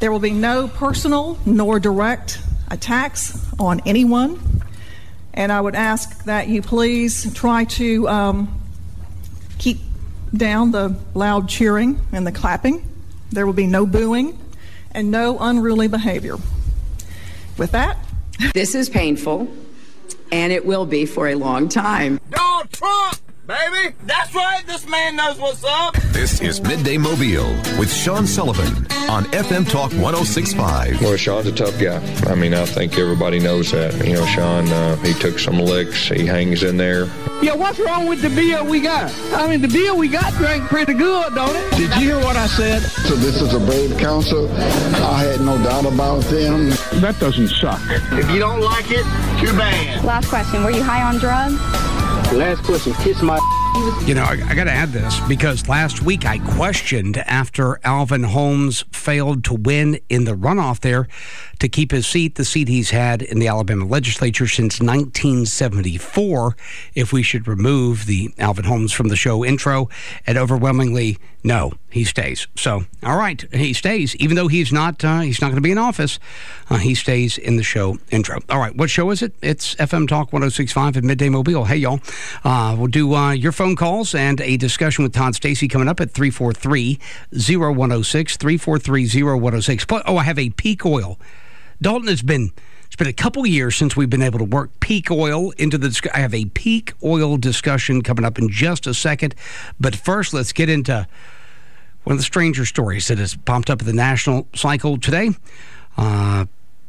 There will be no personal nor direct attacks on anyone. And I would ask that you please try to keep down the loud cheering and the clapping. There will be no booing and no unruly behavior. With that, this is painful, and it will be for a long time. Donald Trump, baby! That's right, this man knows what's up! This is Midday Mobile with Sean Sullivan on FM Talk 106.5. Well, Sean's a tough guy. I mean, I think everybody knows that. You know, Sean, he took some licks. He hangs in there. Yeah, what's wrong with the beer we got? I mean, the beer we got drank pretty good, don't it? Did you hear what I said? So this is a brave council. I had no doubt about them. That doesn't suck. If you don't like it, too bad. Last question, were you high on drugs? Last question, kiss my... You know, I got to add this because last week I questioned after Alvin Holmes failed to win in the runoff there to keep his seat, the seat he's had in the Alabama legislature since 1974, if we should remove the Alvin Holmes from the show intro. And overwhelmingly, no, he stays. So, all right, he stays. Even though he's not going to be in office, he stays in the show intro. All right, what show is it? It's FM Talk 106.5 at Midday Mobile. Hey, y'all. We'll do your phone calls and a discussion with Todd Stacy coming up at 343-0106, 343-0106. Oh, I have a peak oil. Dalton, it's been a couple years since we've been able to work peak oil into the discussion. I have a peak oil discussion coming up in just a second. But first, let's get into one of the stranger stories that has popped up at the national cycle today. I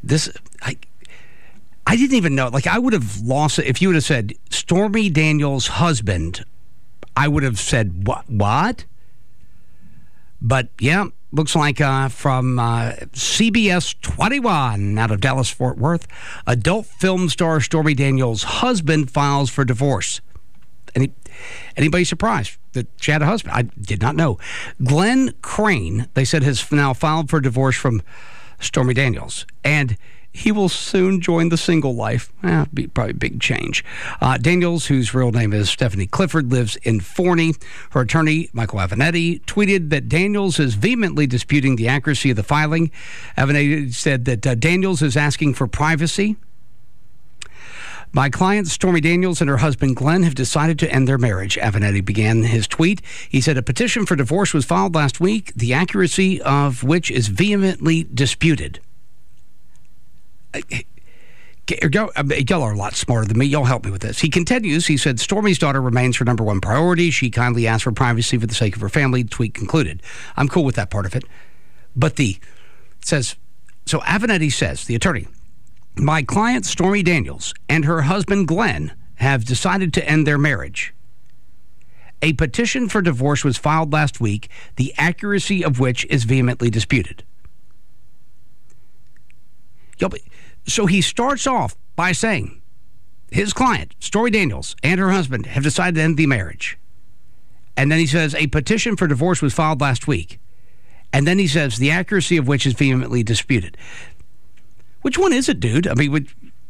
didn't even know. Like, I would have lost it if you would have said Stormy Daniels' husband. I would have said, what? But, yeah, looks like from CBS 21 out of Dallas-Fort Worth, adult film star Stormy Daniels' husband files for divorce. Anybody surprised that she had a husband? I did not know. Glenn Crane, they said, has now filed for divorce from Stormy Daniels. And he will soon join the single life. Be probably a big change. Daniels, whose real name is Stephanie Clifford, lives in Forney. Her attorney, Michael Avenatti, tweeted that Daniels is vehemently disputing the accuracy of the filing. Avenatti said that Daniels is asking for privacy. My client, Stormy Daniels, and her husband, Glenn, have decided to end their marriage. Avenatti began his tweet. He said a petition for divorce was filed last week, the accuracy of which is vehemently disputed. Y'all are a lot smarter than me. Y'all help me with this. He continues. He said, Stormy's daughter remains her number one priority. She kindly asked for privacy for the sake of her family. Tweet concluded. I'm cool with that part of it. But so Avenatti says, the attorney, my client, Stormy Daniels, and her husband, Glenn, have decided to end their marriage. A petition for divorce was filed last week, the accuracy of which is vehemently disputed. So he starts off by saying his client, Stormy Daniels, and her husband have decided to end the marriage. And then he says a petition for divorce was filed last week. And then he says the accuracy of which is vehemently disputed. Which one is it, dude? I mean,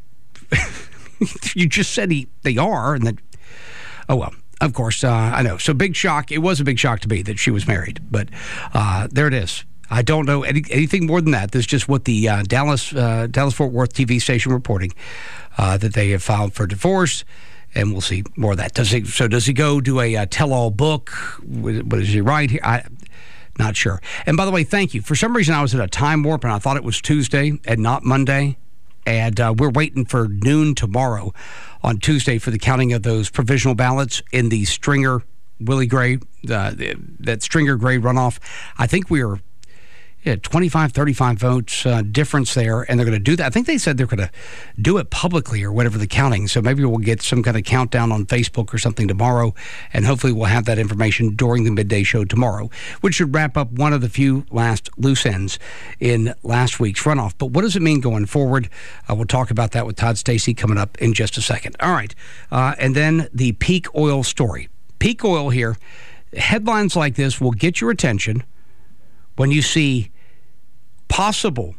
you just said they are. And then, oh, well, of course, I know. So big shock. It was a big shock to me that she was married. But there it is. I don't know anything more than that. That's just what the Dallas-Fort Worth TV station reporting, that they have filed for divorce, and we'll see more of that. Does he go do a tell-all book? What does he write here? I'm not sure. And by the way, thank you. For some reason, I was at a time warp, and I thought it was Tuesday and not Monday. And we're waiting for noon tomorrow on Tuesday for the counting of those provisional ballots in the Stringer Willie Gray, that Stringer Gray runoff. I think we are 25, 35 votes difference there, and they're going to do that. I think they said they're going to do it publicly or whatever the counting, so maybe we'll get some kind of countdown on Facebook or something tomorrow, and hopefully we'll have that information during the midday show tomorrow, which should wrap up one of the few last loose ends in last week's runoff. But what does it mean going forward? We'll talk about that with Todd Stacy coming up in just a second. All right, and then the peak oil story. Peak oil here. Headlines like this will get your attention when you see possible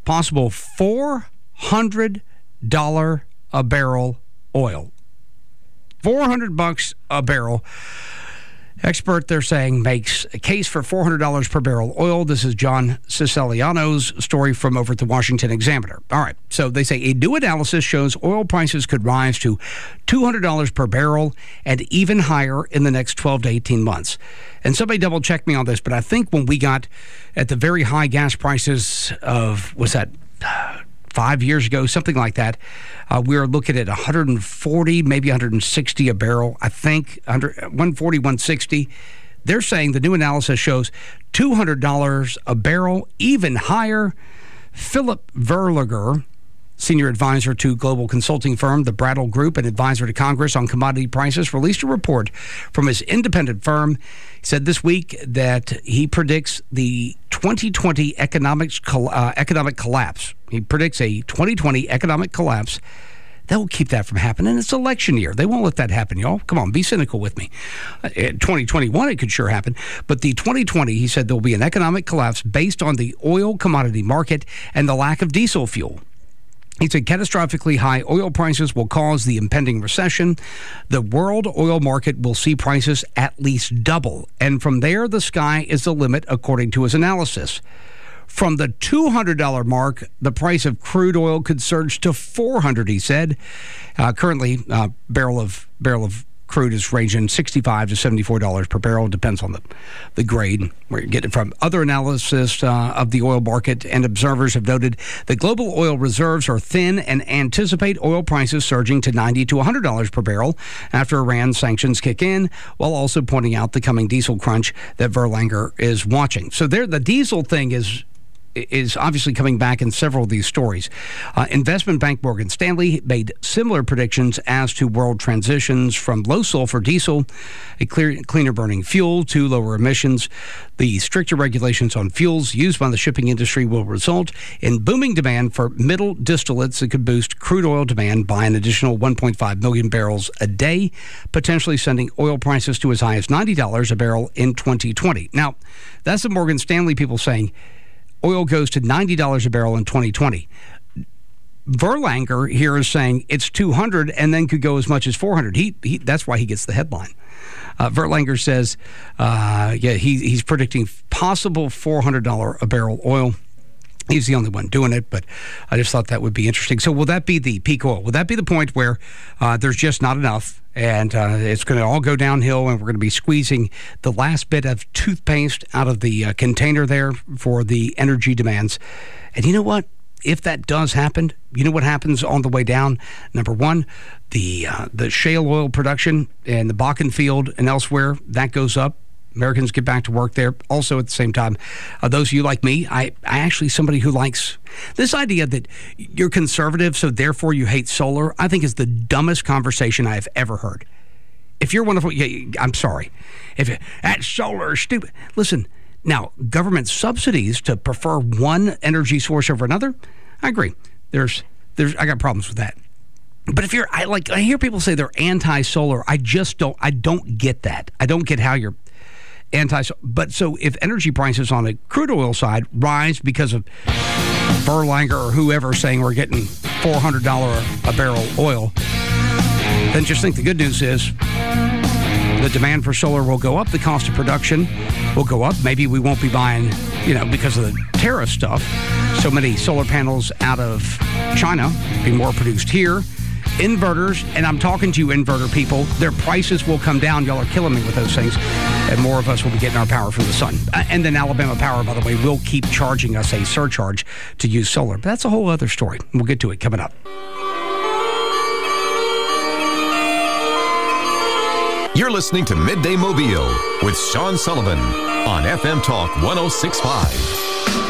$400 a barrel oil. $400 a barrel. Expert, they're saying, makes a case for $400 per barrel oil. This is John Siciliano's story from over at the Washington Examiner. All right, so they say a new analysis shows oil prices could rise to $200 per barrel and even higher in the next 12 to 18 months. And somebody double-checked me on this, but I think when we got at the very high gas prices of, was that 5 years ago, something like that, we were looking at 140, maybe 160 a barrel, I think, 140, 160. They're saying the new analysis shows $200 a barrel, even higher. Philip Verlager, senior advisor to global consulting firm, the Brattle Group, and advisor to Congress on commodity prices, released a report from his independent firm. He said this week that he predicts the 2020 economic collapse. He predicts a 2020 economic collapse. They'll keep that from happening. It's election year. They won't let that happen, y'all. Come on, be cynical with me. 2021, it could sure happen. But the 2020, he said there'll be an economic collapse based on the oil commodity market and the lack of diesel fuel. He said catastrophically high oil prices will cause the impending recession. The world oil market will see prices at least double. And from there, the sky is the limit, according to his analysis. From the $200 mark, the price of crude oil could surge to $400, he said. Currently, barrel of crude is ranging $65 to $74 per barrel. Depends on the grade where you get it from. Other analysis of the oil market and observers have noted that global oil reserves are thin and anticipate oil prices surging to $90 to $100 per barrel after Iran sanctions kick in, while also pointing out the coming diesel crunch that Verlanger is watching. So there, the diesel thing is obviously coming back in several of these stories. Investment bank Morgan Stanley made similar predictions as to world transitions from low-sulfur diesel, a cleaner-burning fuel, to lower emissions. The stricter regulations on fuels used by the shipping industry will result in booming demand for middle distillates that could boost crude oil demand by an additional 1.5 million barrels a day, potentially sending oil prices to as high as $90 a barrel in 2020. Now, that's the Morgan Stanley people saying oil goes to $90 a barrel in 2020. Verlanger here is saying it's $200 and then could go as much as $400. That's why he gets the headline. Verlanger says, he's predicting possible $400 a barrel oil. He's the only one doing it, but I just thought that would be interesting. So will that be the peak oil? Will that be the point where there's just not enough and it's going to all go downhill and we're going to be squeezing the last bit of toothpaste out of the container there for the energy demands? And you know what? If that does happen, you know what happens on the way down? Number one, the shale oil production in the Bakken field and elsewhere, that goes up. Americans get back to work there. Also, at the same time, those of you like me, I actually somebody who likes this idea that you're conservative, so therefore you hate solar, I think is the dumbest conversation I have ever heard. If you're one of, I'm sorry. If that solar is stupid. Listen, now, government subsidies to prefer one energy source over another, I agree. I got problems with that. But if I hear people say they're anti-solar, I don't get that. I don't get how you're but so if energy prices on a crude oil side rise because of Verlanger or whoever saying we're getting $400 a barrel oil, then just think the good news is the demand for solar will go up, the cost of production will go up. Maybe we won't be buying, because of the tariff stuff, so many solar panels out of China, be more produced here. Inverters, and I'm talking to you inverter people, their prices will come down. Y'all are killing me with those things. And more of us will be getting our power from the sun. And then Alabama Power, by the way, will keep charging us a surcharge to use solar. But that's a whole other story. We'll get to it coming up. You're listening to Midday Mobile with Sean Sullivan on FM Talk 106.5.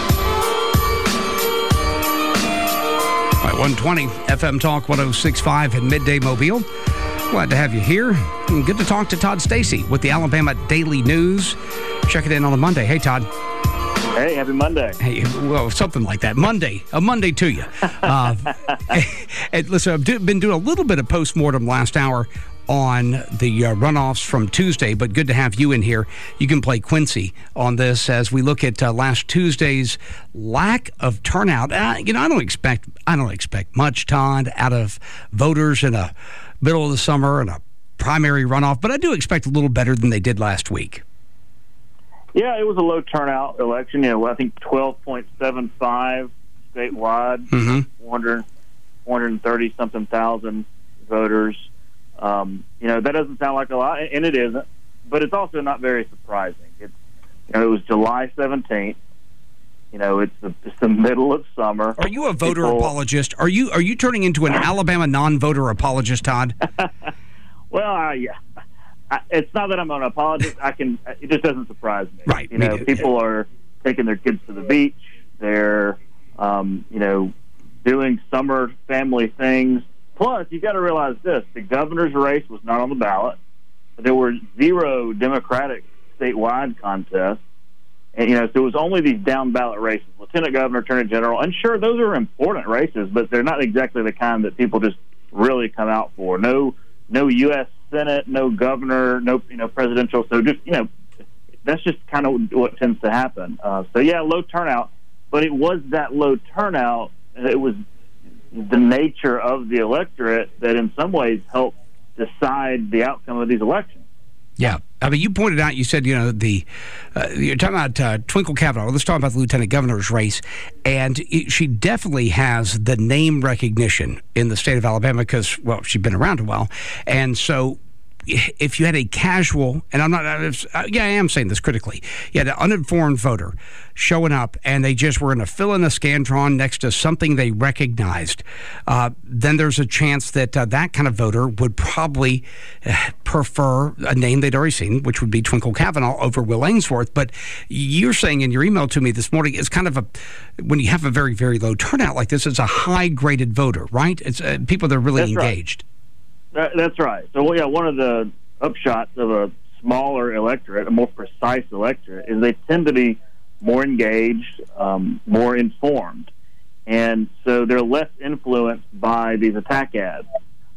120 FM Talk 106.5 in Midday Mobile. Glad to have you here. And good to talk to Todd Stacy with the Alabama Daily News. Check it in on a Monday. Hey, Todd. Hey, happy Monday. Hey, well, something like that. A Monday to you. And listen, I've been doing a little bit of postmortem last hour on the runoffs from Tuesday, but good to have you in here. You can play Quincy on this as we look at last Tuesday's lack of turnout. I don't expect much, Todd, out of voters in a middle of the summer and a primary runoff, but I do expect a little better than they did last week. Yeah, it was a low turnout election. I think 12.75 statewide, 430-something thousand voters. That doesn't sound like a lot, and it isn't, but it's also not very surprising. It was July 17th. It's the middle of summer. Are you a voter apologist? Are you turning into an Alabama non-voter apologist, Todd? Well, yeah. It's not that I'm an apologist. It just doesn't surprise me. Right. People are taking their kids to the beach. They're, doing summer family things. Plus, you got to realize this: the governor's race was not on the ballot. There were 0 Democratic statewide contests. And, so it was only these down ballot races, lieutenant governor, attorney general. And sure, those are important races, but they're not exactly the kind that people just really come out for. No U.S. Senate, no governor, no, presidential. So just, that's just kind of what tends to happen. Low turnout, but it was that low turnout. It was the nature of the electorate that in some ways helped decide the outcome of these elections. Yeah. I mean, you pointed out, you said, you're talking about Twinkle Cavanaugh. Let's talk about the lieutenant governor's race. And she definitely has the name recognition in the state of Alabama because, well, she's been around a while. And so if you had a casual, and I am saying this critically, you had an uninformed voter showing up and they just were going to fill in a Scantron next to something they recognized, then there's a chance that that kind of voter would probably prefer a name they'd already seen, which would be Twinkle Cavanaugh over Will Ainsworth. But you're saying in your email to me this morning, it's kind of when you have a very, very low turnout like this, it's a high-graded voter, right? It's people that are really engaged. Right. That's right. So, one of the upshots of a smaller electorate, a more precise electorate, is they tend to be more engaged, more informed. And so they're less influenced by these attack ads.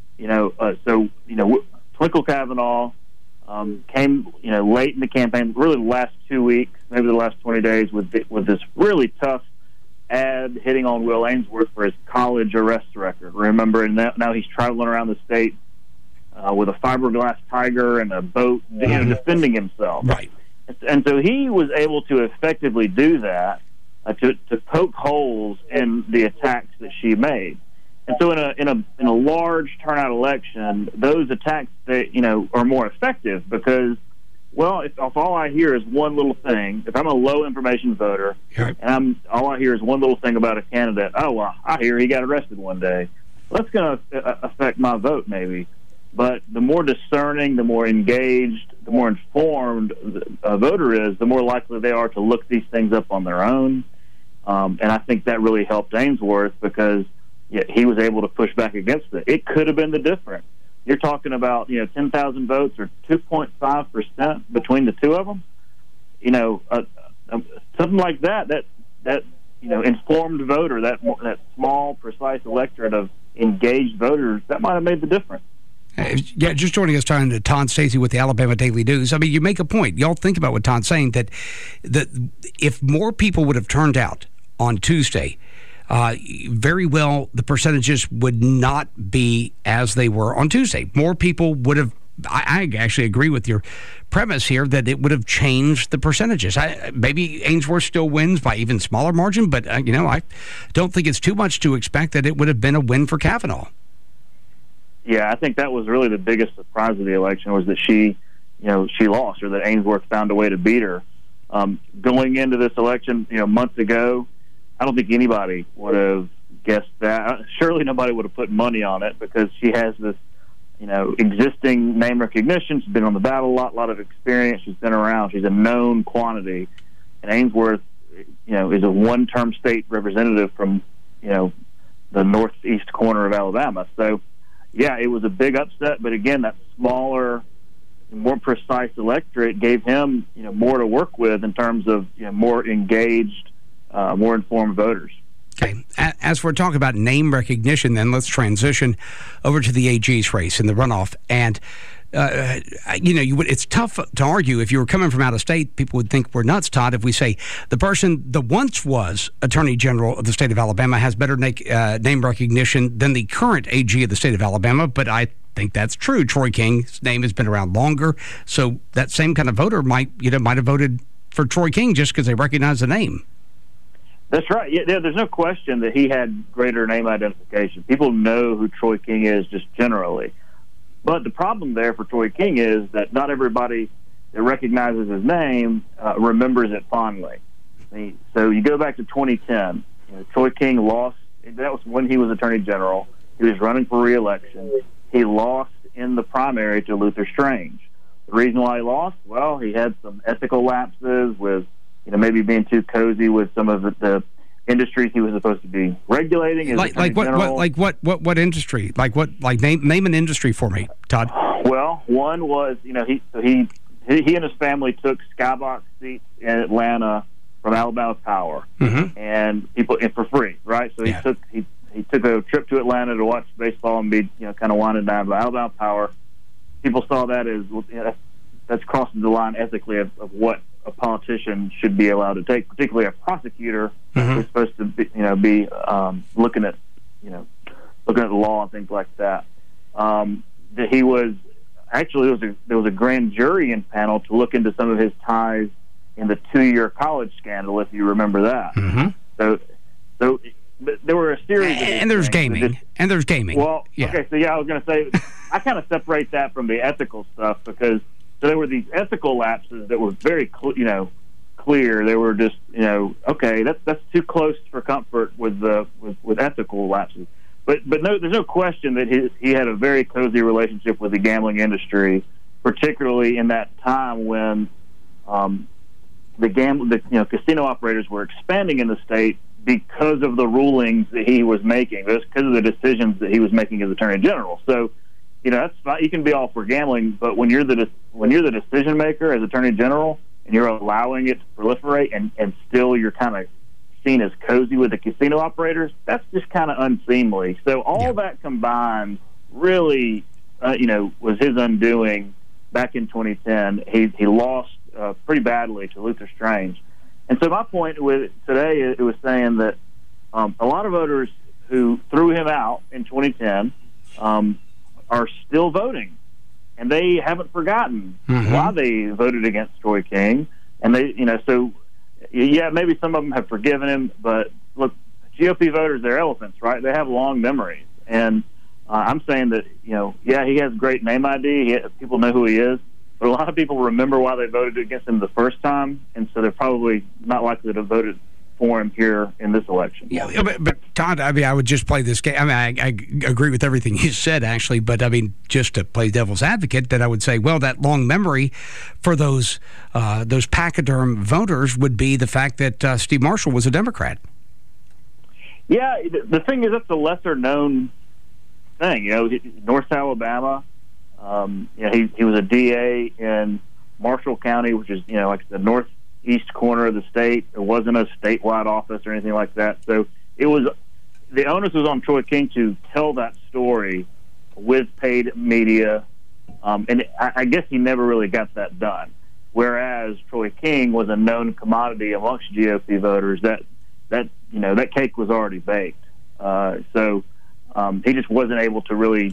Twinkle Cavanaugh came, late in the campaign, really the last 2 weeks, maybe the last 20 days, with this really tough ad hitting on Will Ainsworth for his college arrest record. Remember, and now he's traveling around the state with a fiberglass tiger and a boat, defending himself. Right. And so he was able to effectively do that, to poke holes in the attacks that she made. And so in a large turnout election, those attacks are more effective because, well, if all I hear is one little thing, if I'm a low information voter, right, and all I hear is one little thing about a candidate, I hear he got arrested one day. Well, that's going to affect my vote maybe. But the more discerning, the more engaged, the more informed a voter is, the more likely they are to look these things up on their own. And I think that really helped Ainsworth because he was able to push back against it. It could have been the difference. You're talking about 10,000 votes or 2.5% between the two of them. Something like that informed voter, that small, precise electorate of engaged voters, that might have made the difference. Just joining us, talking to Todd Stacey with the Alabama Daily News. I mean, you make a point. Y'all think about what Todd's saying, that if more people would have turned out on Tuesday, very well the percentages would not be as they were on Tuesday. More people would have, I actually agree with your premise here, that it would have changed the percentages. Maybe Ainsworth still wins by even smaller margin, but, I don't think it's too much to expect that it would have been a win for Cavanaugh. Yeah, I think that was really the biggest surprise of the election was that she lost, or that Ainsworth found a way to beat her. Going into this election, months ago, I don't think anybody would have guessed that. Surely nobody would have put money on it because she has this, existing name recognition. She's been on the ballot a lot of experience. She's been around. She's a known quantity. And Ainsworth, is a one-term state representative from, the northeast corner of Alabama. So, yeah, it was a big upset, but again, that smaller, more precise electorate gave him, more to work with in terms of more engaged, more informed voters. Okay. As we're talking about name recognition, then let's transition over to the AG's race in the runoff. And it's tough to argue. If you were coming from out of state, people would think we're nuts, Todd, if we say the person that once was Attorney General of the state of Alabama has better name recognition than the current AG of the state of Alabama. But I think that's true. Troy King's name has been around longer, so that same kind of voter might have voted for Troy King just because they recognize the name. That's right. Yeah, there's no question that he had greater name identification. People know who Troy King is just generally. But the problem there for Troy King is that not everybody that recognizes his name remembers it fondly. So you go back to 2010. Troy King lost. That was when he was Attorney General. He was running for re-election. He lost in the primary to Luther Strange. The reason why he lost? Well, he had some ethical lapses with maybe being too cozy with some of the industries he was supposed to be regulating. Like what industry? Name an industry for me, Todd. Well, one was he and his family took skybox seats in Atlanta from Alabama Power, and people for free, right? So he took a trip to Atlanta to watch baseball and be kind of winded down by Alabama Power. People saw that as that's crossing the line ethically of what a politician should be allowed to take, particularly a prosecutor who's supposed to be looking at the law and things like that. That he was actually there was a grand jury panel to look into some of his ties in the 2-year college scandal, if you remember that. So there were a series of and there's gaming. Well, yeah. Okay, so I was going to say I kind of separate that from the ethical stuff because there were these ethical lapses that were very clear. They were just okay, that's too close for comfort with ethical lapses. But no, there's no question that he had a very cozy relationship with the gambling industry, particularly in that time when casino operators were expanding in the state because of the rulings that he was making, because of the decisions that he was making as Attorney General. So, that's fine. You can be all for gambling, but when you're the decision maker as Attorney General and you're allowing it to proliferate, and still you're kind of seen as cozy with the casino operators, that's just kind of unseemly. So all that combined really, was his undoing back in 2010. He lost pretty badly to Luther Strange. And so my point with today, it was saying that a lot of voters who threw him out in 2010 are still voting, and they haven't forgotten why they voted against Troy King. And they, so maybe some of them have forgiven him, but look, GOP voters, they're elephants, right? They have long memories, and I'm saying that he has great name ID. People know who he is. But a lot of people remember why they voted against him the first time, and so they're probably not likely to have voted for him here in this election. Yeah, but Todd, I would just play this game. I agree with everything you said, actually, but just to play devil's advocate, that I would say, well, that long memory for those pachyderm voters would be the fact that Steve Marshall was a Democrat. Yeah, the thing is, that's a lesser-known thing. North Alabama. He was a DA in Marshall County, which is like the northeast corner of the state. It wasn't a statewide office or anything like that. So the onus was on Troy King to tell that story with paid media, and I guess he never really got that done. Whereas Troy King was a known commodity amongst GOP voters. That cake was already baked. So he just wasn't able to really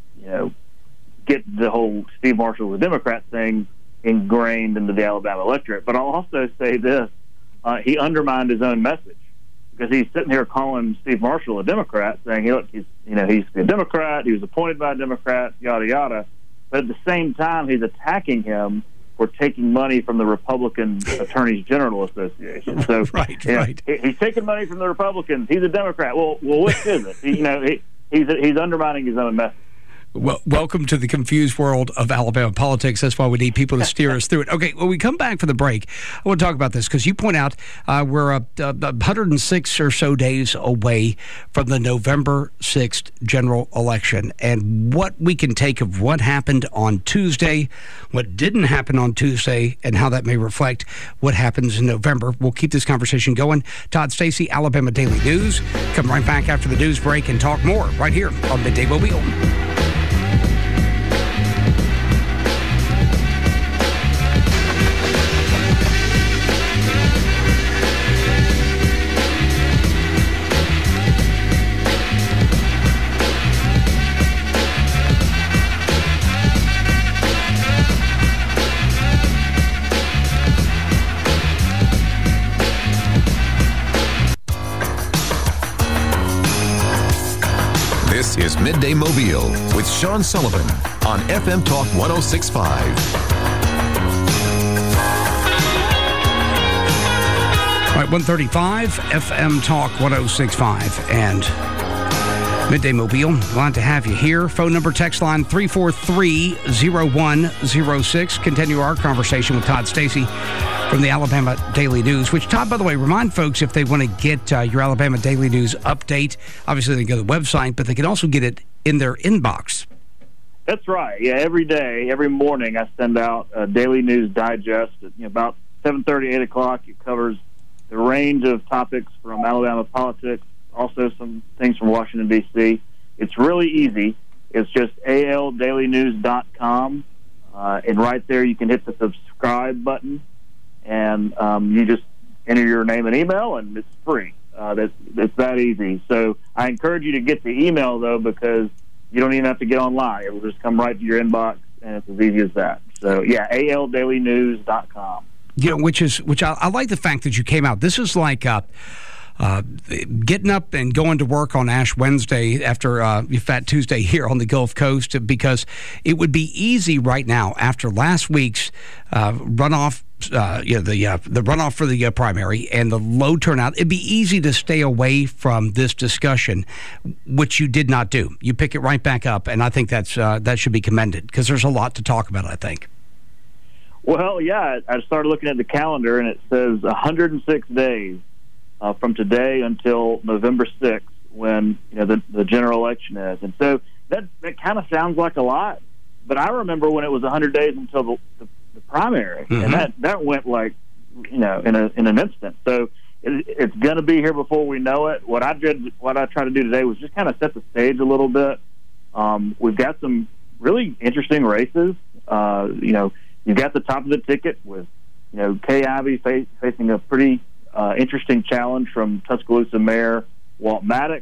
get the whole Steve Marshall was a Democrat thing ingrained into the Alabama electorate. But I'll also say this, he undermined his own message, because he's sitting here calling Steve Marshall a Democrat, saying, look, he's a Democrat, he was appointed by a Democrat, yada, yada. But at the same time, he's attacking him for taking money from the Republican Attorneys General Association. So right. He's taking money from the Republicans. He's a Democrat. Well, which is it? He's undermining his own message. Well, welcome to the confused world of Alabama politics. That's why we need people to steer us through it. Okay, when we come back from the break, I want to talk about this because you point out we're 106 or so days away from the November 6th general election, and what we can take of what happened on Tuesday, what didn't happen on Tuesday, and how that may reflect what happens in November. We'll keep this conversation going. Todd Stacy, Alabama Daily News. Come right back after the news break and talk more right here on Midday Mobile. This is Midday Mobile with Sean Sullivan on FM Talk 106.5. All right, 135, FM Talk 106.5, and Midday Mobile. Glad to have you here. Phone number, text line 343-0106. Continue our conversation with Todd Stacy from the Alabama Daily News, which, Todd, by the way, remind folks if they want to get your Alabama Daily News update, obviously they can go to the website, but they can also get it in their inbox. That's right. Yeah, every day, every morning, I send out a Daily News Digest at about 7:30, 8 o'clock. It covers the range of topics from Alabama politics, also some things from Washington, D.C. It's really easy. It's just aldailynews.com, and right there you can hit the subscribe button, and you just enter your name and email, and it's free. It's that easy. So I encourage you to get the email, though, because you don't even have to get online. It will just come right to your inbox, and it's as easy as that. So, yeah, aldailynews.com. Which I like the fact that you came out. This is like getting up and going to work on Ash Wednesday after Fat Tuesday here on the Gulf Coast, because it would be easy right now after last week's runoff. The runoff for the primary and the low turnout. It'd be easy to stay away from this discussion, which you did not do. You pick it right back up, and I think that should be commended because there's a lot to talk about, I think. Well, yeah, I started looking at the calendar, and it says 106 days from today until November 6th, when the general election is. And so that kind of sounds like a lot, but I remember when it was 100 days until the primary, and that went like in an instant. So it's going to be here before we know it. What I tried to do today was just kind of set the stage a little bit. We've got some really interesting races. You've got the top of the ticket with, Kay Ivey facing a pretty interesting challenge from Tuscaloosa Mayor Walt Maddox.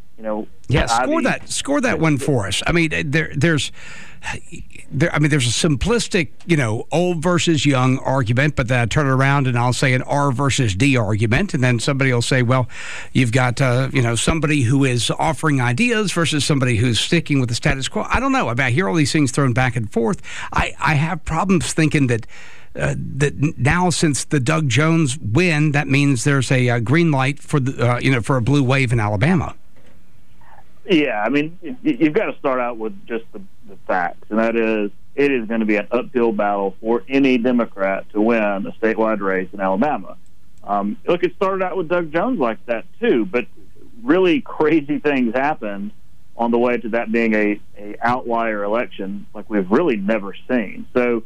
Score that one for us. I mean, there's a simplistic, old versus young argument, but then I turn it around and I'll say an R versus D argument, and then somebody will say, well, you've got somebody who is offering ideas versus somebody who's sticking with the status quo. I don't know. I hear all these things thrown back and forth. I have problems thinking that now, since the Doug Jones win, that means there's a green light for for a blue wave in Alabama. Yeah, I mean, you've got to start out with just the facts, and that is it is going to be an uphill battle for any Democrat to win a statewide race in Alabama. Look, it started out with Doug Jones like that, too, but really crazy things happened on the way to that being a outlier election like we've really never seen. So,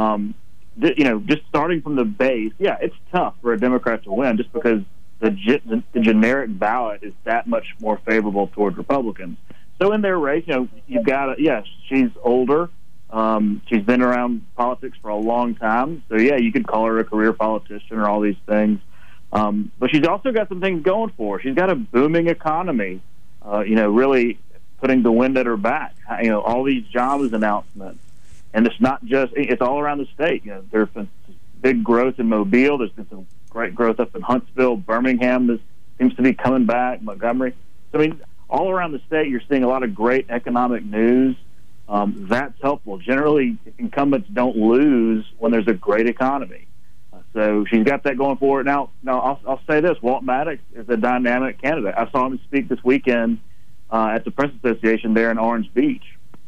just starting from the base, yeah, it's tough for a Democrat to win just because the generic ballot is that much more favorable toward Republicans. So in their race, you've got she's older. She's been around politics for a long time. So, yeah, you could call her a career politician or all these things. But she's also got some things going for her. She's got a booming economy, really putting the wind at her back. All these jobs announcements. And it's not just – it's all around the state. There's been big growth in Mobile. There's been some great growth up in Huntsville. Birmingham seems to be coming back. Montgomery. So, all around the state, you're seeing a lot of great economic news. That's helpful. Generally, incumbents don't lose when there's a great economy. So she's got that going for her. Now I'll say this. Walt Maddox is a dynamic candidate. I saw him speak this weekend at the Press Association there in Orange Beach.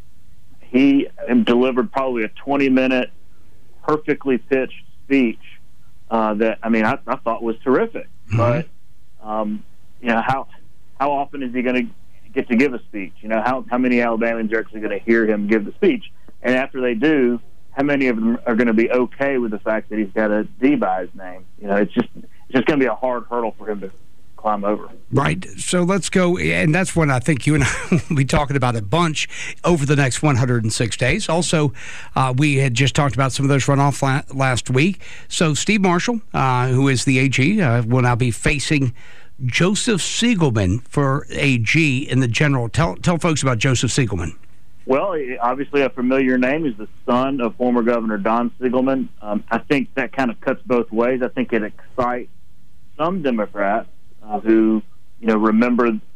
He delivered probably a 20-minute, perfectly pitched speech that, I thought was terrific. But, how often is he going to get to give a speech? How many Alabamians are actually going to hear him give the speech? And after they do, how many of them are going to be okay with the fact that he's got a D by his name? It's just going to be a hard hurdle for him to climb over. Right. So let's go, and that's what I think you and I will be talking about a bunch over the next 106 days. Also, we had just talked about some of those runoff last week. So Steve Marshall, who is the AG, will now be facing Joseph Siegelman for AG in the general. Tell folks about Joseph Siegelman. Well, obviously a familiar name. He's the son of former Governor Don Siegelman. I think that kind of cuts both ways. I think it excites some Democrats who, remember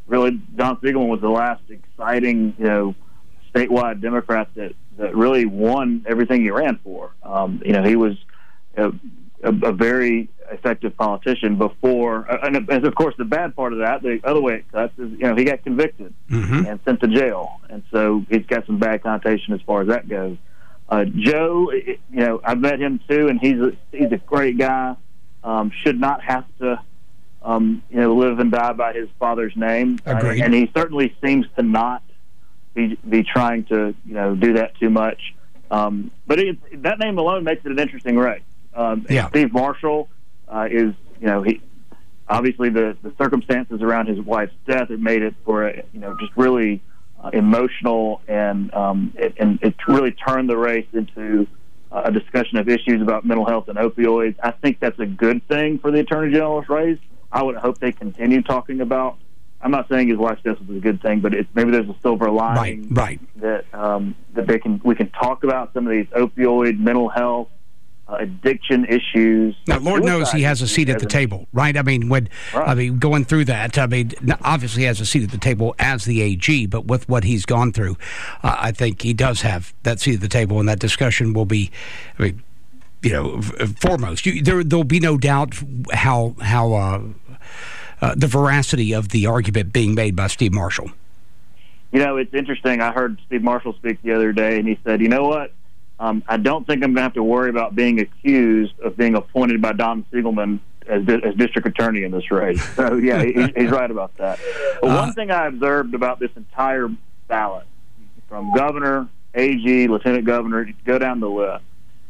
really Don Siegelman was the last exciting, statewide Democrat that really won everything he ran for. He was a very effective politician before, and of course the bad part of that, the other way it cuts is, he got convicted and sent to jail, and so he's got some bad connotation as far as that goes. Joe, I've met him too, and he's a great guy. Should not have to, live and die by his father's name, and he certainly seems to not be trying to, do that too much. But that name alone makes it an interesting race. Steve Marshall is, he obviously the circumstances around his wife's death have made it for just really emotional, and it really turned the race into a discussion of issues about mental health and opioids. I think that's a good thing for the Attorney General's race. I would hope they continue talking about. I'm not saying his wife's death was a good thing, but maybe there's a silver lining, that we can talk about some of these opioid, mental health, addiction issues. Now, Lord knows he has a seat at the table, right? I mean, going through that, obviously he has a seat at the table as the AG, but with what he's gone through, I think he does have that seat at the table, and that discussion will be, foremost. There'll be no doubt how the veracity of the argument being made by Steve Marshall. It's interesting. I heard Steve Marshall speak the other day, and he said, you know what? I don't think I'm going to have to worry about being accused of being appointed by Don Siegelman as district attorney in this race. So, yeah, he's right about that. But one thing I observed about this entire ballot, from governor, AG, lieutenant governor, go down the list,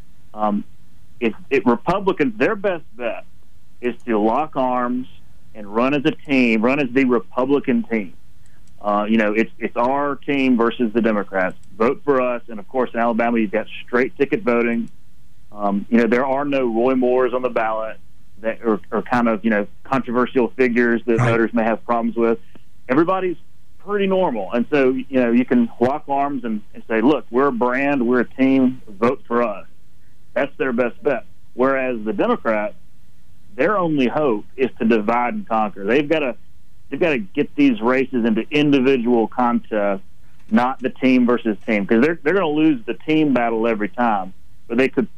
Republicans, their best bet is to lock arms and run as a team, run as the Republican team. It's our team versus the Democrats. Vote for us. And, of course, in Alabama, you've got straight ticket voting. There are no Roy Moores on the ballot that are kind of, controversial figures that voters may have problems with. Everybody's pretty normal. And so, you can lock arms and say, look, we're a brand, we're a team, vote for us. That's their best bet. Whereas the Democrats, their only hope is to divide and conquer. They've got to get these races into individual contests, not the team versus team, because they're going to lose the team battle every time. But they could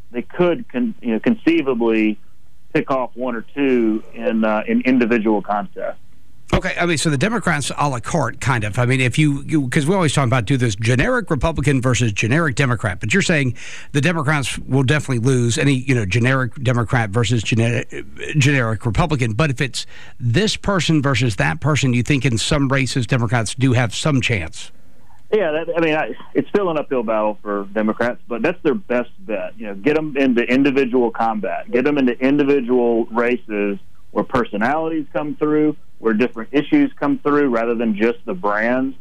conceivably pick off one or two in individual contests. Okay, so the Democrats a la carte, kind of. If because we always talk about do this generic Republican versus generic Democrat, but you're saying the Democrats will definitely lose any, generic Democrat versus generic Republican. But if it's this person versus that person, you think in some races Democrats do have some chance? Yeah, it's still an uphill battle for Democrats, but that's their best bet. Get them into individual combat, get them into individual races where personalities come through, where different issues come through, rather than just the brands.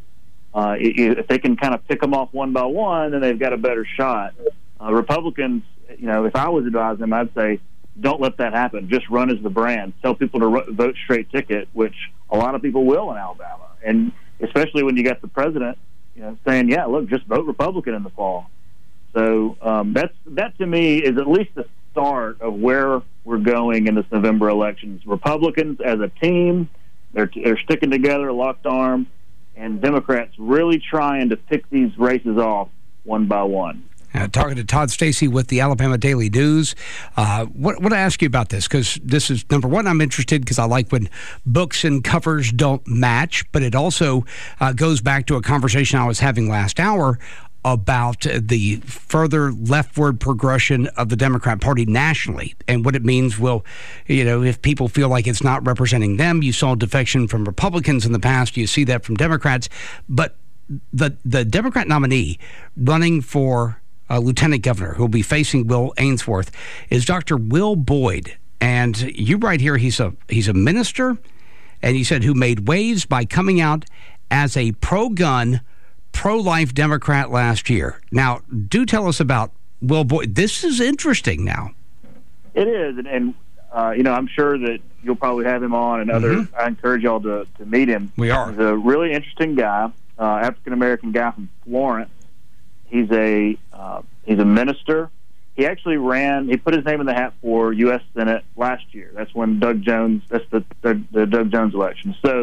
If they can kind of pick them off one by one, then they've got a better shot. Republicans, if I was advising them, I'd say don't let that happen. Just run as the brand. Tell people to vote straight ticket, which a lot of people will in Alabama, and especially when you got the president, saying, yeah, look, just vote Republican in the fall. So that to me is at least the start of where we're going in this November elections. Republicans as a team, they're sticking together, locked arms, and Democrats really trying to pick these races off one by one. Talking to Todd Stacy with the Alabama Daily News. What I ask you about this, because this is, number one, I'm interested because I like when books and covers don't match, but it also goes back to a conversation I was having last hour about the further leftward progression of the Democrat Party nationally and what it means. Well, if people feel like it's not representing them, you saw defection from Republicans in the past, you see that from Democrats, but the Democrat nominee running for lieutenant governor who will be facing Will Ainsworth is Dr. Will Boyd. And you right here, he's a minister, and you said who made waves by coming out as a pro-gun, pro-life Democrat last year. Now, do tell us about Will Boyd. This is interesting now. It is, and I'm sure that you'll probably have him on, and others. I encourage y'all to meet him. We are. He's a really interesting guy, African-American guy from Florence. He's a minister. He actually he put his name in the hat for U.S. Senate last year. That's when Doug Jones, that's the Doug Jones election. So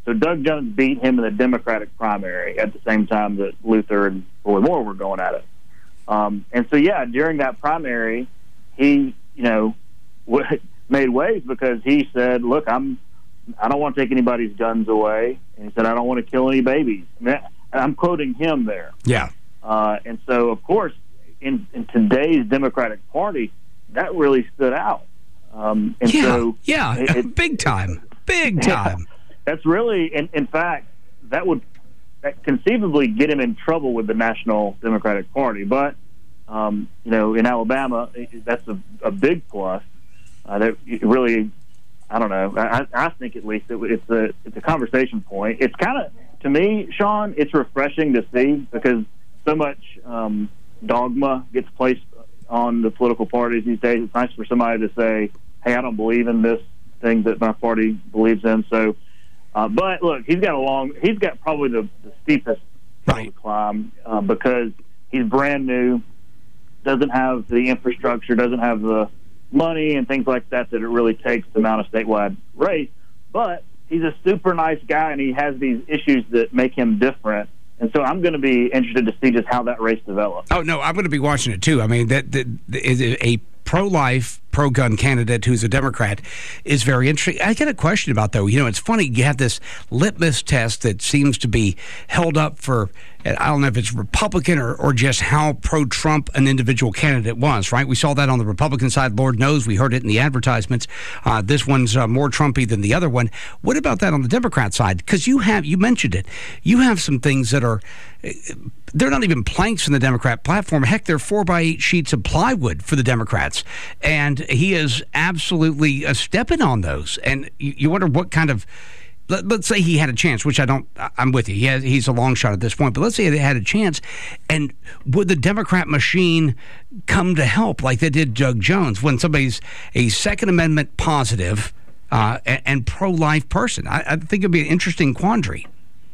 So Doug Jones beat him in the Democratic primary at the same time that Luther and Roy Moore were going at it. And so, yeah, during that primary, he, made waves because he said, look, I don't want to take anybody's guns away. And he said, I don't want to kill any babies. I'm quoting him there. Yeah. And so, of course, in today's Democratic Party, that really stood out. Big time. That's really, in fact, that conceivably get him in trouble with the National Democratic Party. But, in Alabama, that's a big plus. That really, I don't know. I think at least it's a conversation point. It's kind of, to me, Sean, it's refreshing to see because so much dogma gets placed on the political parties these days. It's nice for somebody to say, hey, I don't believe in this thing that my party believes in. So, but look, he's got probably the steepest hill to climb because he's brand new, doesn't have the infrastructure, doesn't have the money and things like that it really takes to mount a statewide race. But he's a super nice guy, and he has these issues that make him different. And so I'm going to be interested to see just how that race develops. Oh, no, I'm going to be watching it, too. I mean, that is a pro-life, pro-gun candidate who's a Democrat is very interesting. I got a question about, though, it's funny, you have this litmus test that seems to be held up for, I don't know if it's Republican or just how pro-Trump an individual candidate was, right? We saw that on the Republican side, Lord knows. We heard it in the advertisements. This one's more Trumpy than the other one. What about that on the Democrat side? Because you mentioned it. You have some things that are, they're not even planks in the Democrat platform. Heck, they're 4x8 sheets of plywood for the Democrats. And he is absolutely stepping on those. And you wonder what kind of, let's say he had a chance, which I'm with you. He's a long shot at this point, but let's say they had a chance. And would the Democrat machine come to help like they did Doug Jones when somebody's a Second Amendment positive and pro-life person? I think it'd be an interesting quandary.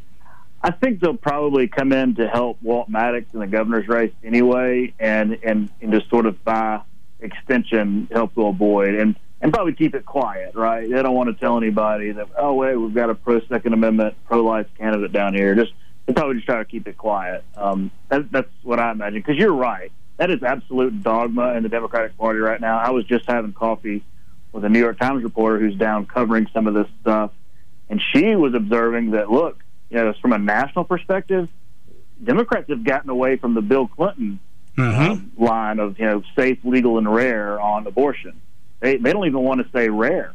I think they'll probably come in to help Walt Maddox in the governor's race anyway, and just sort of by extension help Will Boyd and probably keep it quiet, right? They don't want to tell anybody that, oh, wait, we've got a pro-Second Amendment, pro-life candidate down here. They'll probably just try to keep it quiet. That's what I imagine, because you're right. That is absolute dogma in the Democratic Party right now. I was just having coffee with a New York Times reporter who's down covering some of this stuff, and she was observing that, look, from a national perspective, Democrats have gotten away from the Bill Clinton line of, safe, legal, and rare on abortion. They don't even want to say rare.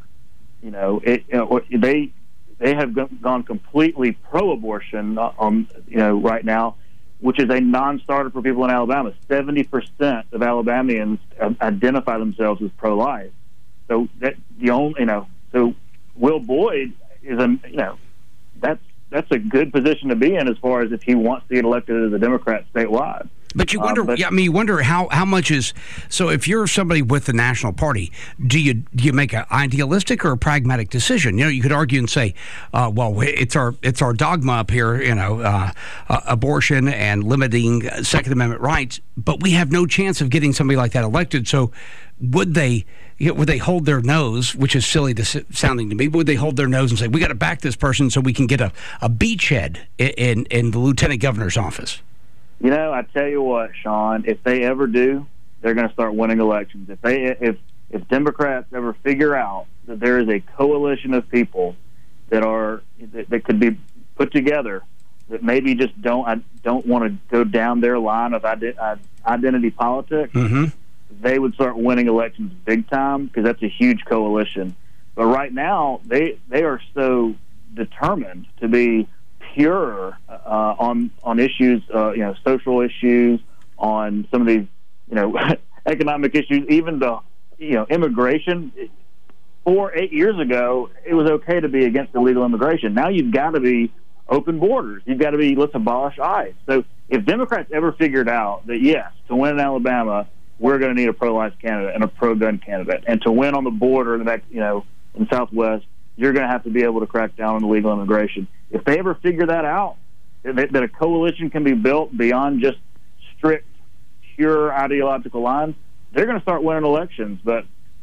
They have gone completely pro-abortion right now, which is a non-starter for people in Alabama. 70% of Alabamians identify themselves as pro-life. So so Will Boyd is that's a good position to be in as far as if he wants to get elected as a Democrat statewide. But you wonder, you wonder how much is, so if you're somebody with the National Party, do you make an idealistic or a pragmatic decision? You could argue and say, well, it's our dogma up here, abortion and limiting Second Amendment rights, but we have no chance of getting somebody like that elected. So would they hold their nose, which is silly sounding to me, but would they hold their nose and say, we got to back this person so we can get a beachhead in the lieutenant governor's office? I tell you what, Sean, if they ever do, they're going to start winning elections. If Democrats ever figure out that there is a coalition of people that could be put together that maybe just don't want to go down their line of identity politics, they would start winning elections big time because that's a huge coalition. But right now, they are so determined to be pure on issues, social issues, on some of these, economic issues, even the, immigration. 8 years ago, it was okay to be against illegal immigration. Now you've got to be open borders. You've got to be, let's abolish ICE. So if Democrats ever figured out that, yes, to win in Alabama, we're going to need a pro-life candidate and a pro-gun candidate, and to win on the border in the Southwest, you're going to have to be able to crack down on illegal immigration. If they ever figure that out, that a coalition can be built beyond just strict, pure ideological lines, they're going to start winning elections. But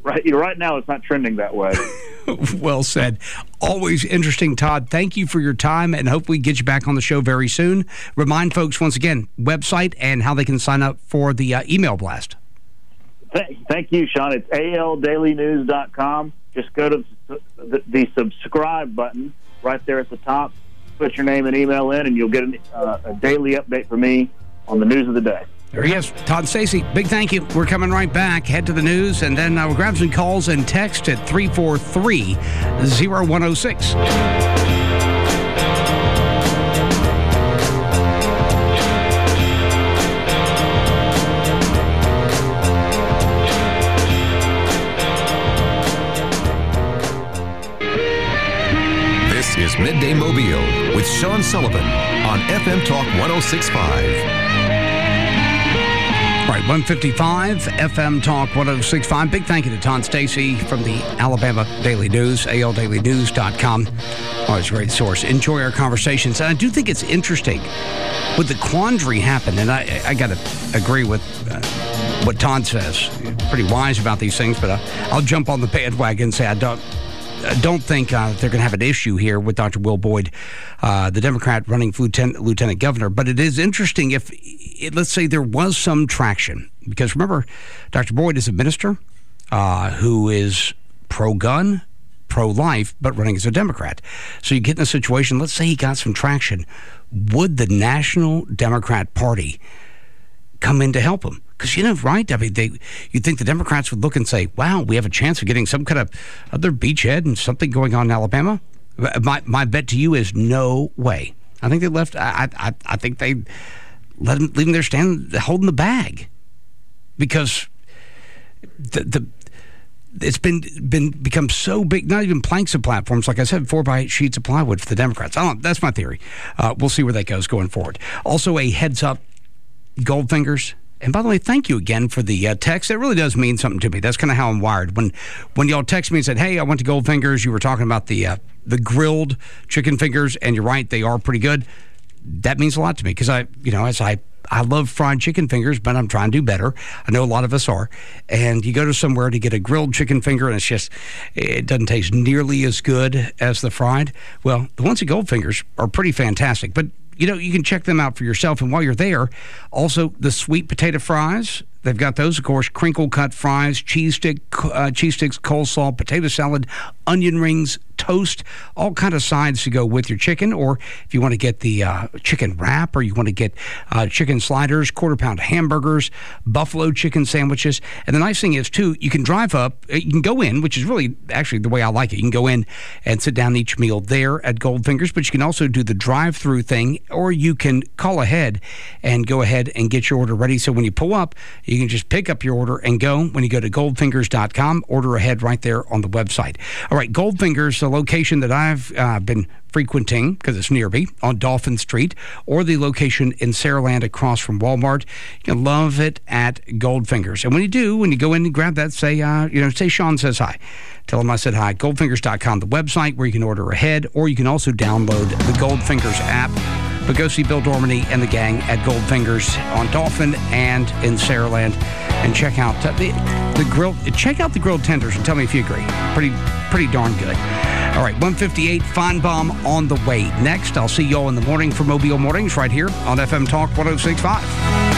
right now it's not trending that way. Well said. Always interesting, Todd. Thank you for your time, and hopefully get you back on the show very soon. Remind folks once again, website and how they can sign up for the email blast. Thank you, Sean. It's aldailynews.com. Just go to the subscribe button right there at the top. Put your name and email in, and you'll get a daily update from me on the news of the day. There he is, Todd Stacy. Big thank you. We're coming right back. Head to the news, and then we'll grab some calls and text at 343-0106. This is Midday Mobile with Sean Sullivan on FM Talk 106.5. All right, 155 FM Talk 106.5. Big thank you to Todd Stacy from the Alabama Daily News, aldailynews.com. Always a great source. Enjoy our conversations. And I do think it's interesting with the quandary happened, and I got to agree with what Todd says. Pretty wise about these things, but I'll jump on the bandwagon and say I don't think they're going to have an issue here with Dr. Will Boyd, the Democrat running lieutenant governor. But it is interesting if, let's say, there was some traction. Because remember, Dr. Boyd is a minister who is pro-gun, pro-life, but running as a Democrat. So you get in a situation, let's say he got some traction. Would the National Democrat Party come in to help him? Because, right? I mean, you'd think the Democrats would look and say, wow, we have a chance of getting some kind of other beachhead and something going on in Alabama. My bet to you is no way. I think they left. I think they leave him there standing, holding the bag. Because it's become so big, not even planks of platforms, like I said, 4x8 sheets of plywood for the Democrats. That's my theory. We'll see where that goes going forward. Also, a heads up, Goldfingers. And by the way, thank you again for the text. That really does mean something to me. That's kind of how I'm wired. When y'all text me and said, hey, I went to Goldfingers, you were talking about the grilled chicken fingers, and you're right, they are pretty good. That means a lot to me because I love fried chicken fingers, but I'm trying to do better. I know a lot of us are. And you go to somewhere to get a grilled chicken finger, and it doesn't taste nearly as good as the fried. Well, the ones at Goldfingers are pretty fantastic. But you can check them out for yourself. And while you're there, also the sweet potato fries. They've got those, of course, crinkle cut fries, cheese sticks, coleslaw, potato salad, onion rings, toast, all kind of sides to go with your chicken. Or if you want to get the chicken wrap, or you want to get chicken sliders, quarter-pound hamburgers, buffalo chicken sandwiches. And the nice thing is, too, you can drive up. You can go in, which is really actually the way I like it. You can go in and sit down each meal there at Goldfingers, but you can also do the drive-through thing, or you can call ahead and go ahead and get your order ready. So when you pull up, you can just pick up your order and go. When you go to goldfingers.com, order ahead right there on the website. All right, Goldfingers, the location that I've been frequenting because it's near me on Dolphin Street, or the location in Saraland across from Walmart. You love it at Goldfingers. And when you go in and grab that, say Sean says hi. Tell him I said hi. Goldfingers.com, the website where you can order ahead, or you can also download the Goldfingers app. But go see Bill Dorminey and the gang at Goldfingers on Dolphin and in Saraland, and check out the grill. Check out the grilled tenders and tell me if you agree. Pretty darn good. All right, 158 Feinbaum on the way. Next, I'll see you all in the morning for Mobile Mornings right here on FM Talk 106.5.